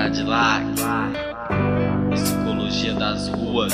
Cadillac, psicologia das ruas.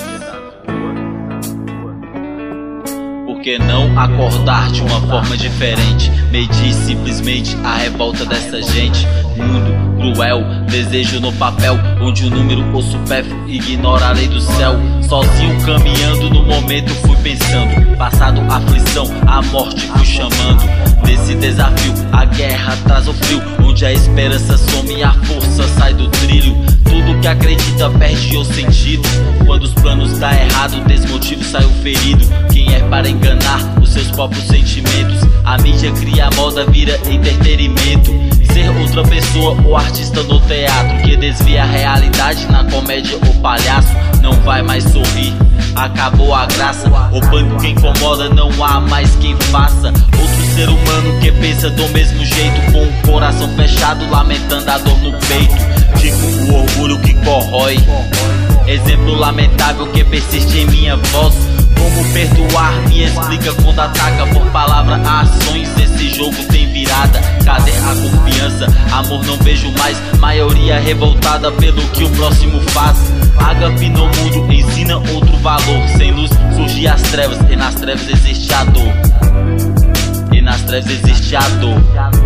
Por que não acordar de uma forma diferente? Medir simplesmente a revolta dessa gente. Mundo cruel, desejo no papel, onde o número ou supérfluo ignora a lei do céu. Sozinho caminhando no momento fui pensando, passado aflição, a morte fui chamando. Nesse desafio a guerra traz o frio, onde a esperança some e a força sai do trilho. Tudo que acredita perde o sentido, quando os planos dá errado, desmotivo saiu ferido. Quem é para enganar os seus próprios sentimentos? A mídia cria a moda, vira entretenimento. Ser outra pessoa ou artista no teatro, que desvia a realidade na comédia ou palhaço. Não vai mais sorrir, acabou a graça. O pânico que incomoda, não há mais quem faça. Outro ser humano que pensa do mesmo jeito, com o coração fechado, lamentando a dor no peito. Digo o orgulho que corrói, exemplo lamentável que persiste em minha voz. Como perdoar, me explica quando ataca por palavra a ações. Esse jogo tem virada, cadê a confiança? Amor não vejo mais, maioria revoltada pelo que o próximo faz. Ágape no mundo ensina outro valor. Sem luz surgem as trevas, e nas trevas existe a dor. E nas trevas existe a dor.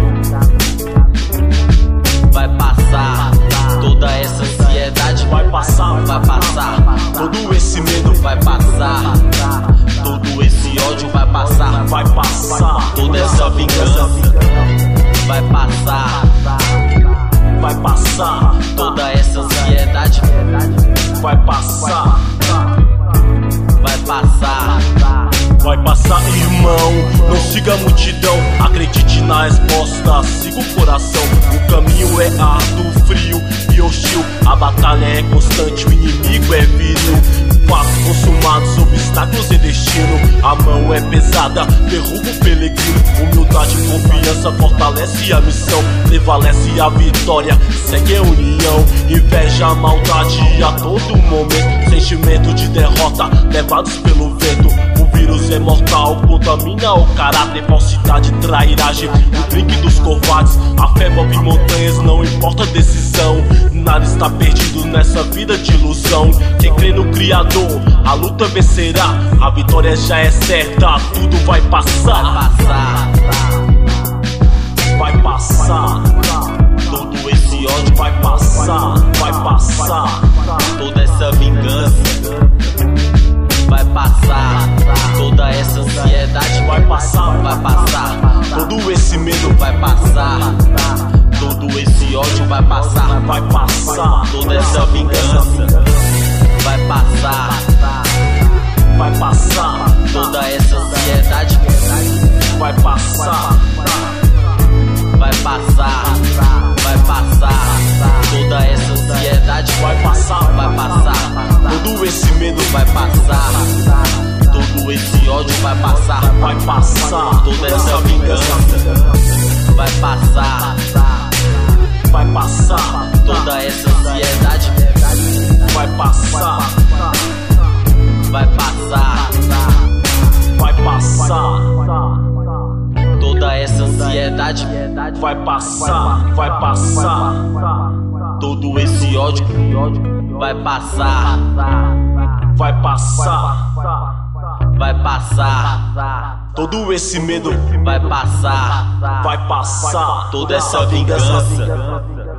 Vai passar, toda essa ansiedade vai passar, vai passar. Todo esse medo vai passar, todo esse ódio vai passar, vai passar. Toda essa vingança vai passar, vai passar. Toda essa ansiedade vai passar, vai passar. vai passar, irmão. Não siga a multidão, acredite na resposta, siga o coração. O caminho é árduo, frio e hostil. A batalha é constante, o inimigo é viril. Fatos consumados, obstáculos e destino. A mão é pesada, derruba o peregrino. Humildade e confiança fortalece a missão, prevalece a vitória, segue a união. Inveja, maldade a todo momento, sentimento de derrota, levados pelo vento. O vírus é mortal, contamina o caráter, falsidade, trairagem, o drink dos covardes. A fé move montanhas, não importa a decisão. Nada está perdido nessa vida de ilusão. Quem crê no Criador, a luta vencerá. A vitória já é certa, tudo vai passar. Vai passar. Todo esse ódio vai passar, vai passar. Toda essa vingança vai passar. Toda essa ansiedade vai passar, vai passar. Todo esse medo vai passar. Todo esse ódio vai passar, vai passar. Toda essa vingança vai passar, vai passar. Toda essa ansiedade vai passar, vai passar, vai passar. Toda essa ansiedade vai passar, vai passar. Todo esse medo vai passar. Todo esse ódio vai passar, vai passar. Toda essa vingança vai passar, vai passar. Toda essa ansiedade vai passar, vai passar, vai passar. Toda essa ansiedade vai passar, vai passar. Todo esse ódio vai passar, vai passar. vai passar. Todo esse medo vai passar, vai passar. Toda essa vingança